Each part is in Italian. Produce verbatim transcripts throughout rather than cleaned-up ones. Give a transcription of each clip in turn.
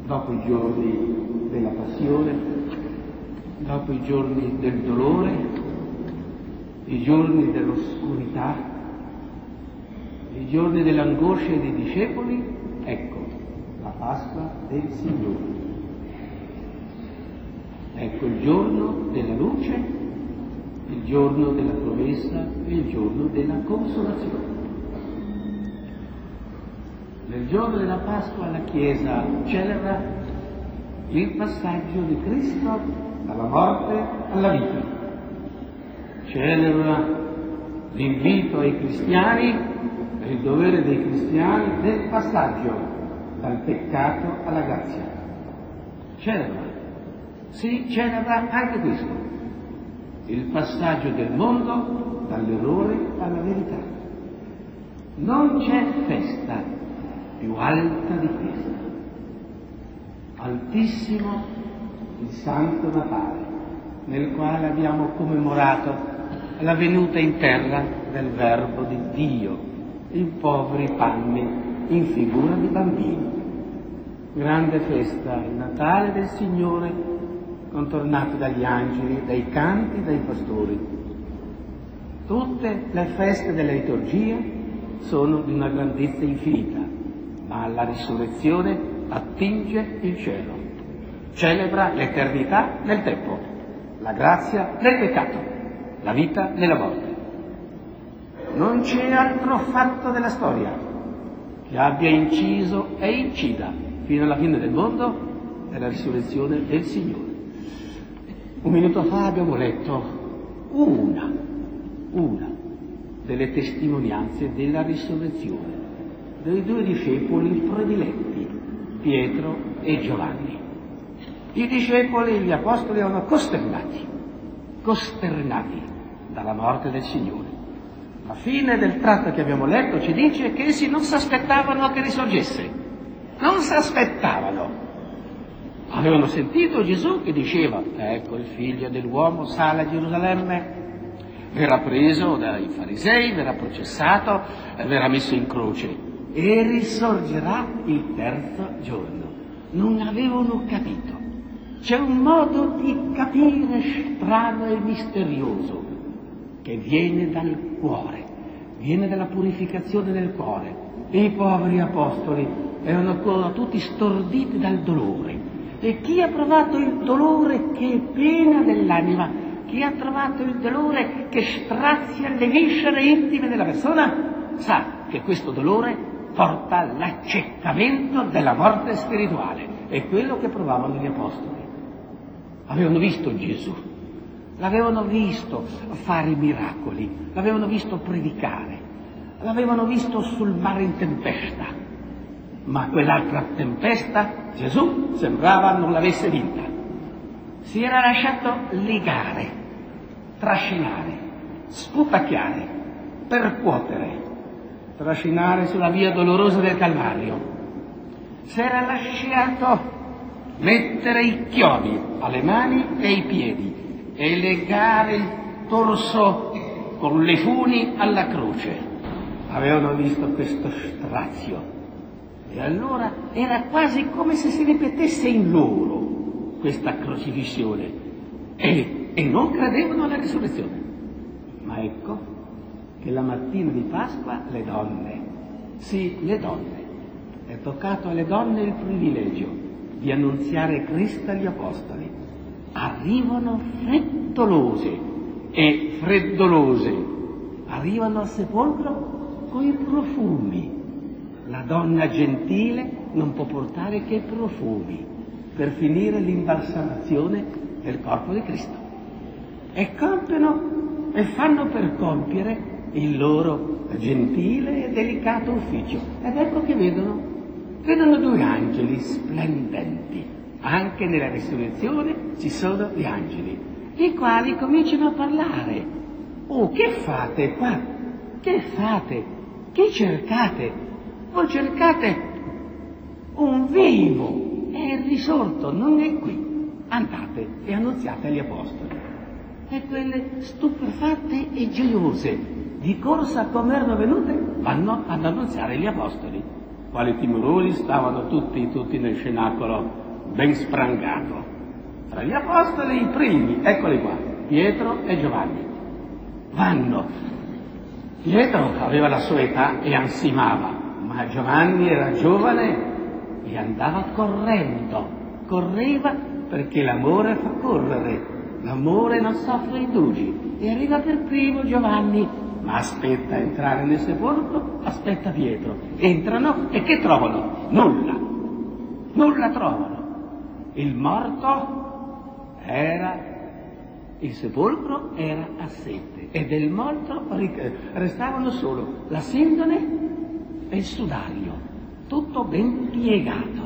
dopo i giorni della passione, dopo i giorni del dolore, i giorni dell'oscurità, i giorni dell'angoscia dei discepoli, ecco la Pasqua del Signore. Ecco il giorno della luce, il giorno della promessa e il giorno della consolazione. Nel giorno della Pasqua la Chiesa celebra il passaggio di Cristo dalla morte alla vita. Celebra l'invito ai cristiani e il dovere dei cristiani del passaggio dal peccato alla grazia. Celebra, si celebra anche questo, il passaggio del mondo dall'errore alla verità. Non c'è festa più alta di questa. Altissimo il Santo Natale, nel quale abbiamo commemorato la venuta in terra del Verbo di Dio, in poveri panni, in figura di bambini. Grande festa, il Natale del Signore, contornato dagli angeli, dai canti, dai pastori. Tutte le feste della liturgia sono di una grandezza infinita, ma la risurrezione attinge il cielo, celebra l'eternità nel tempo, la grazia nel peccato, la vita nella morte. Non c'è altro fatto della storia che abbia inciso e incida fino alla fine del mondo della risurrezione del Signore. Un minuto fa abbiamo letto una, una delle testimonianze della risurrezione dei due discepoli prediletti, Pietro e Giovanni. I discepoli e gli apostoli erano costernati, costernati dalla morte del Signore. La fine del tratto che abbiamo letto ci dice che essi non si aspettavano che risorgesse, non si aspettavano. Avevano sentito Gesù che diceva: ecco il figlio dell'uomo sale a Gerusalemme, verrà preso dai farisei, verrà processato, verrà messo in croce e risorgerà il terzo giorno. Non avevano capito. C'è un modo di capire strano e misterioso che viene dal cuore, viene dalla purificazione del cuore. E i poveri apostoli erano ancora tutti storditi dal dolore. E chi ha provato il dolore che è pena dell'anima, chi ha trovato il dolore che strazia le viscere intime della persona, sa che questo dolore porta all'accecamento della morte spirituale. È quello che provavano gli apostoli. Avevano visto Gesù, l'avevano visto fare miracoli, l'avevano visto predicare, l'avevano visto sul mare in tempesta, ma quell'altra tempesta Gesù sembrava non l'avesse vinta. Si era lasciato legare, trascinare, sputacchiare, percuotere, trascinare sulla via dolorosa del Calvario. Si era lasciato mettere i chiodi alle mani e ai piedi e legare il torso con le funi alla croce. Avevano visto questo strazio e allora era quasi come se si ripetesse in loro questa crocifissione e, e non credevano alla risurrezione. Ma ecco che la mattina di Pasqua le donne, sì, le donne, è toccato alle donne il privilegio di annunziare Cristo agli apostoli. Arrivano frettolose e freddolose, arrivano al sepolcro coi profumi. La donna gentile non può portare che profumi per finire l'imbalsamazione del corpo di Cristo. E compiono e fanno per compiere il loro gentile e delicato ufficio. Ed ecco che vedono, vedono due angeli splendenti. Anche nella risurrezione ci sono gli angeli, i quali cominciano a parlare. Oh, che fate qua? Che fate? Che cercate? Voi cercate un vivo, è risorto, non è qui. Andate e annunziate agli apostoli. E quelle stupefatte e gioiose, di corsa come erano venute, vanno ad annunziare agli apostoli. quali timoroni stavano tutti, tutti nel cenacolo ben sprangato. Tra gli apostoli i primi, eccoli qua, Pietro e Giovanni. Vanno. Pietro aveva la sua età e ansimava, ma Giovanni era giovane e andava correndo, correva perché l'amore fa correre, l'amore non soffre indugi, e arriva per primo Giovanni, ma aspetta a entrare nel sepolcro, aspetta Pietro, entrano e che trovano? Nulla, nulla trovano. Il morto era, il sepolcro era assente e del morto restavano solo la sindone e il sudario, tutto ben piegato.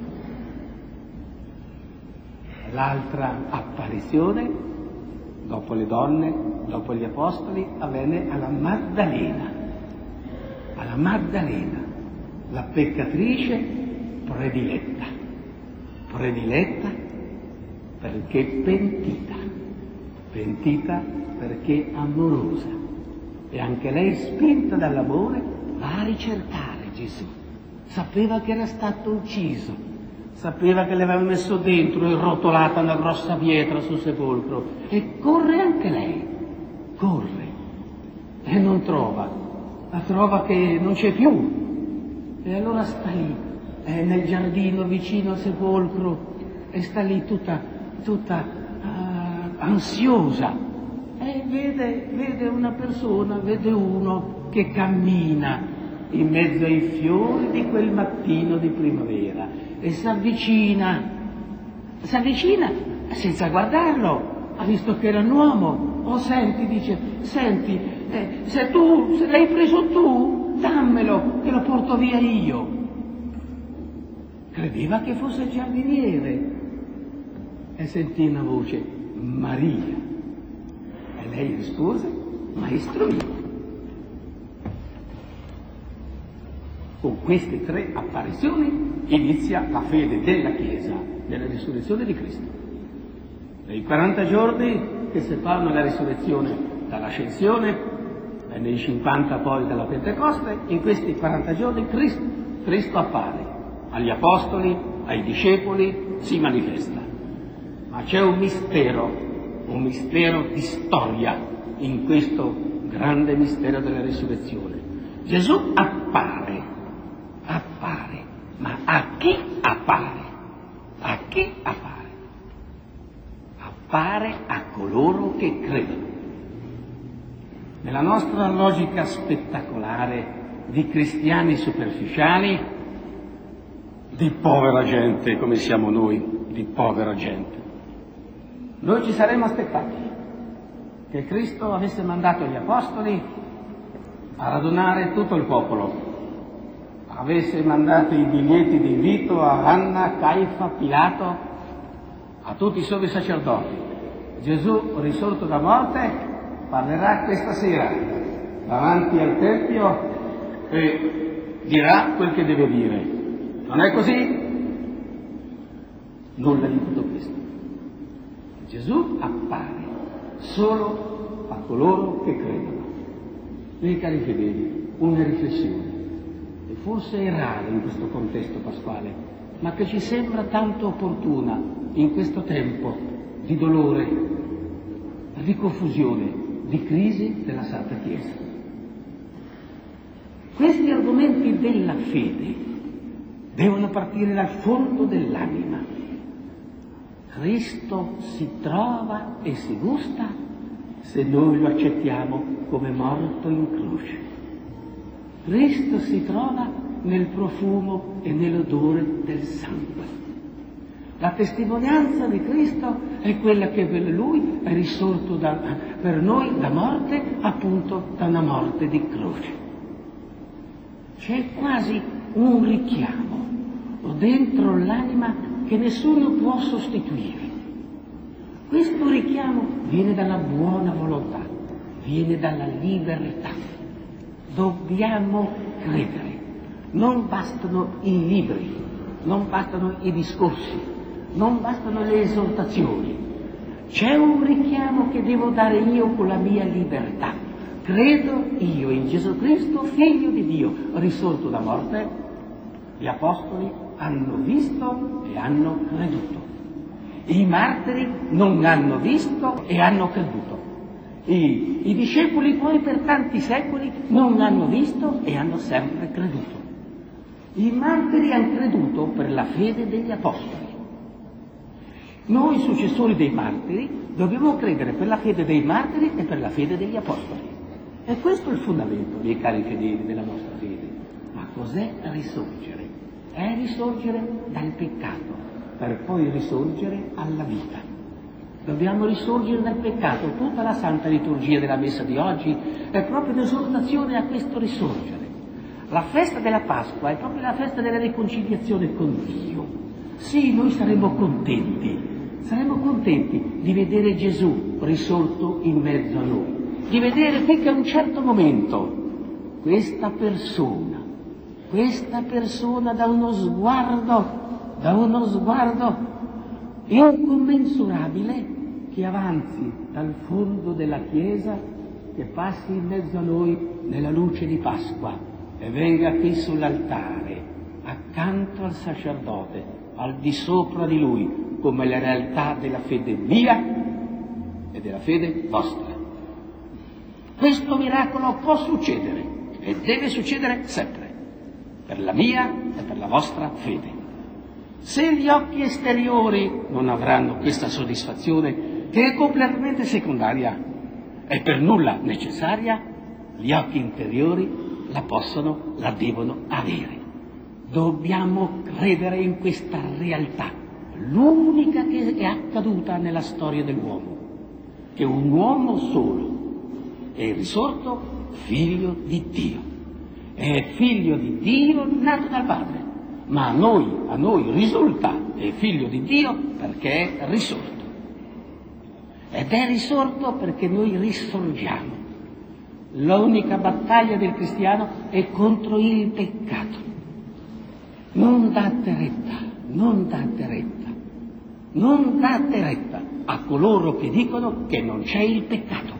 L'altra apparizione, dopo le donne, dopo gli apostoli, avvenne alla Maddalena, alla Maddalena, la peccatrice prediletta, prediletta perché pentita, pentita perché amorosa, e anche lei, spinta dall'amore, va a ricercare Gesù. Sapeva che era stato ucciso, sapeva che l'aveva messo dentro e rotolata una grossa pietra sul sepolcro, e corre anche lei, corre, e non trova, la trova che non c'è più, e allora sta lì, è nel giardino vicino al sepolcro, e sta lì tutta, tutta uh, ansiosa, e vede, vede una persona, vede uno che cammina in mezzo ai fiori di quel mattino di primavera, e si avvicina, si avvicina senza guardarlo, ha visto che era un uomo. Oh, senti, dice, senti, eh, se tu, se l'hai preso tu, dammelo, che lo porto via io. Credeva che fosse il giardiniere, e sentì una voce, Maria, e lei rispose, maestro mio. Con queste tre apparizioni inizia la fede della Chiesa nella risurrezione di Cristo. Nei quaranta giorni che separano la risurrezione dall'ascensione, e nei cinquanta poi dalla Pentecoste, in questi quaranta giorni Cristo, Cristo appare agli apostoli, ai discepoli, si manifesta. Ma c'è un mistero, un mistero di storia in questo grande mistero della risurrezione. Gesù appare. Appare, ma a chi appare? A chi appare? Appare a coloro che credono. Nella nostra logica spettacolare di cristiani superficiali, di povera gente come siamo noi, di povera gente, noi ci saremmo aspettati che Cristo avesse mandato gli apostoli a radunare tutto il popolo, avesse mandato i biglietti di invito a Anna, Caifa, Pilato, a tutti i sommi sacerdoti. Gesù, risorto da morte, parlerà questa sera davanti al Tempio e dirà quel che deve dire. Non è così? Nulla di tutto questo. Gesù appare solo a coloro che credono. Miei cari fedeli, una riflessione, e forse è rara in questo contesto pasquale, ma che ci sembra tanto opportuna in questo tempo di dolore, di confusione, di crisi della Santa Chiesa. Questi argomenti della fede devono partire dal fondo dell'anima. Cristo si trova e si gusta se noi lo accettiamo come morto in croce. Cristo si trova nel profumo e nell'odore del sangue. La testimonianza di Cristo è quella che per Lui è risorto da, per noi da morte, appunto da una morte di croce. C'è quasi un richiamo dentro l'anima che nessuno può sostituire. Questo richiamo viene dalla buona volontà, viene dalla libertà. Dobbiamo credere. Non bastano i libri, non bastano i discorsi, non bastano le esortazioni. C'è un richiamo che devo dare io con la mia libertà. Credo io in Gesù Cristo, figlio di Dio, risorto da morte, Gli apostoli hanno visto e hanno creduto. I martiri non hanno visto e hanno creduto. I, I discepoli poi per tanti secoli non hanno visto e hanno sempre creduto. I martiri hanno creduto per la fede degli apostoli. Noi, successori dei martiri, dobbiamo credere per la fede dei martiri e per la fede degli apostoli. E questo è il fondamento, miei cari fedeli, della nostra fede. Ma cos'è risorgere? È risorgere dal peccato, per poi risorgere alla vita. Dobbiamo risorgere dal peccato. Tutta la Santa Liturgia della Messa di oggi è proprio un'esortazione a questo risorgere. La festa della Pasqua è proprio la festa della riconciliazione con Dio. Sì, noi saremo contenti, saremo contenti di vedere Gesù risorto in mezzo a noi, di vedere che a un certo momento questa persona, questa persona da uno sguardo, da uno sguardo incommensurabile, che avanzi dal fondo della Chiesa, che passi in mezzo a noi nella luce di Pasqua e venga qui sull'altare, accanto al sacerdote, al di sopra di lui, come la realtà della fede mia e della fede vostra. Questo miracolo può succedere e deve succedere sempre, per la mia e per la vostra fede. Se gli occhi esteriori non avranno questa soddisfazione, che è completamente secondaria e per nulla necessaria, gli occhi interiori la possono, la devono avere. Dobbiamo credere in questa realtà, l'unica che è accaduta nella storia dell'uomo, che un uomo solo è risorto figlio di Dio, è figlio di Dio nato dal Padre, ma a noi, a noi risulta è figlio di Dio perché è risorto. Ed è risorto perché noi risorgiamo. L'unica battaglia del cristiano è contro il peccato. Non date retta, non date retta, non date retta a coloro che dicono che non c'è il peccato.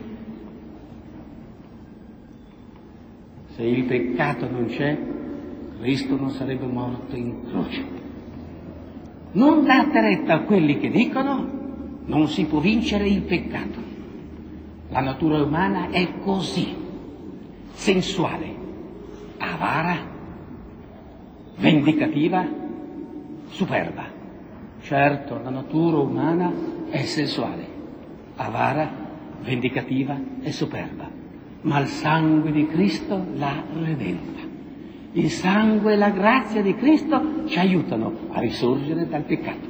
Se il peccato non c'è, Cristo non sarebbe morto in croce. Non date retta a quelli che dicono non si può vincere il peccato. La natura umana è così, sensuale, avara, vendicativa, superba. Certo, la natura umana è sensuale, avara, vendicativa e superba, ma il sangue di Cristo l'ha redenta. Il sangue e la grazia di Cristo ci aiutano a risorgere dal peccato.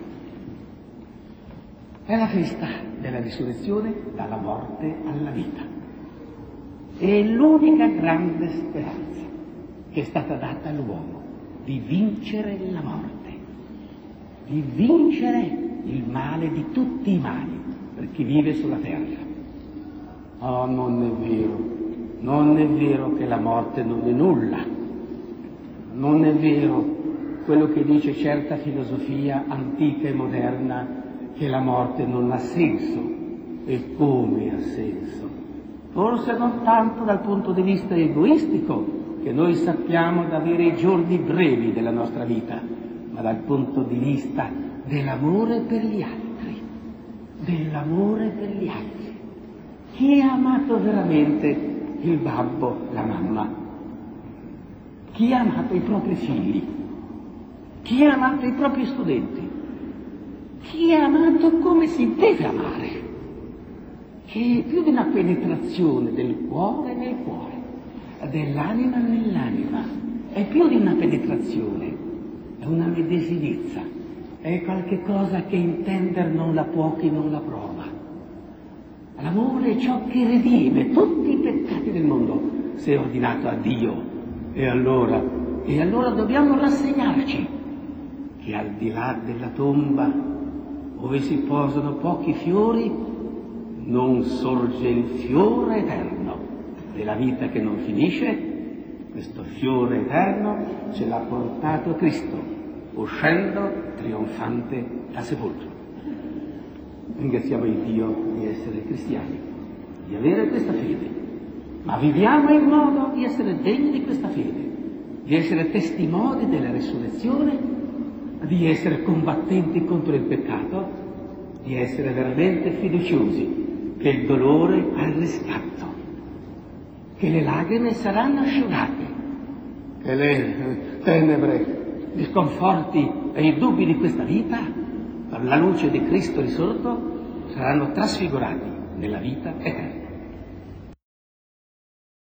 È la festa della risurrezione dalla morte alla vita. È l'unica grande speranza che è stata data all'uomo, di vincere la morte, di vincere il male di tutti i mali per chi vive sulla terra. Oh, non è vero, non è vero che la morte non è nulla, non è vero quello che dice certa filosofia antica e moderna, che la morte non ha senso. E come ha senso? Forse non tanto dal punto di vista egoistico, che noi sappiamo di avere i giorni brevi della nostra vita, ma dal punto di vista dell'amore per gli altri, dell'amore per gli altri. Chi ha amato veramente il babbo, la mamma? Chi ha amato i propri figli? Chi ha amato i propri studenti? Chi ha amato come si deve amare, che è più di una penetrazione del cuore nel cuore, dell'anima nell'anima, è più di una penetrazione, è una medesinezza, è qualche cosa che intender non la può chi non la prova. L'amore è ciò che redime tutti i peccati del mondo, se è ordinato a Dio. E allora, e allora dobbiamo rassegnarci che al di là della tomba, dove si posano pochi fiori, non sorge il fiore eterno della vita che non finisce. Questo fiore eterno ce l'ha portato Cristo, uscendo trionfante dal sepolcro. Ringraziamo il Dio di essere cristiani, di avere questa fede, ma viviamo in modo di essere degni di questa fede, di di essere testimoni della resurrezione, di essere combattenti contro il peccato, di essere veramente fiduciosi che il dolore ha il riscatto, che le lacrime saranno asciugate, che le tenebre, gli sconforti e i dubbi di questa vita, alla luce di Cristo risorto, saranno trasfigurati nella vita eterna.